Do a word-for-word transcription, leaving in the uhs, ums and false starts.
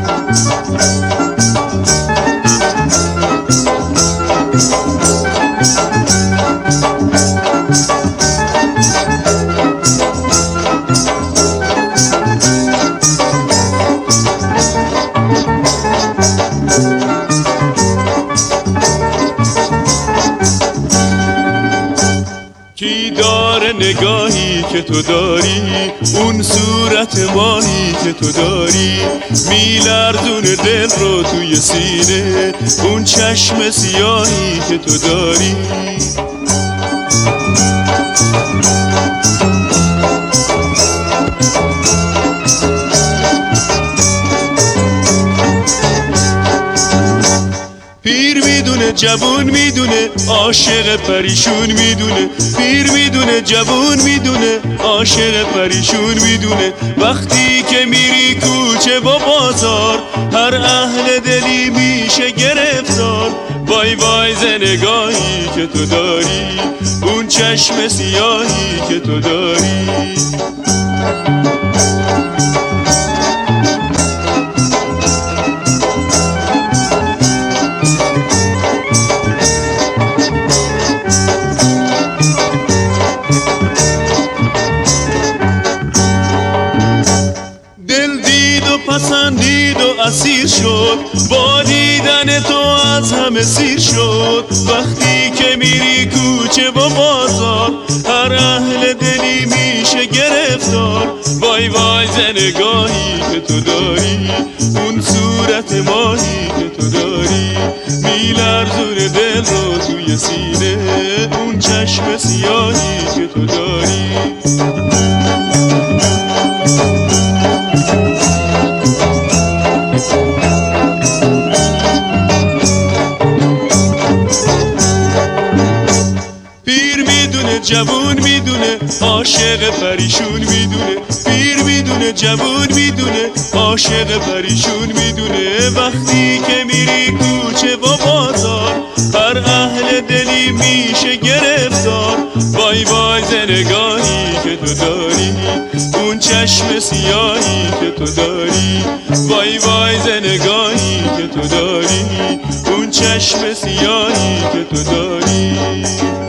کی داره نگاهی که تو داری، اون صورت ماهی که تو داری، میلرزونه دل رو توی سینه، اون چشم سیاهی که تو داری. پیر میدونه جوون میدونه عاشق پریشون میدونه، پیر میدونه جوون میدونه عاشق پریشون میدونه. وقتی که میری کوچه و بازار هر اهل دلی میشه گرفتار. وای وای ز نگاهی که تو داری، اون چشم سیاهی که تو داری. پسندید و اسیر شد، با دیدن تو از همه سیر شد. وقتی که میری کوچه و بازار هر اهل دلی میشه گرفتار. وای وای ز نگاهی که تو داری، اون صورت ماهی که تو داری، میلرزونه دل رو توی سینه، اون چشم سیاهی که تو داری. جوون میدونه عاشق پریشون میدونه، پیر میدونه جوون میدونه عاشق پریشون میدونه. وقتی که میری کوچه و بازار هر اهل دلی میشه گرفتار. وای وای ز نگاهی که تو داری، اون چشم سیاهی که تو داری. وای وای ز نگاهی که تو داری، اون چشم سیاهی که تو داری.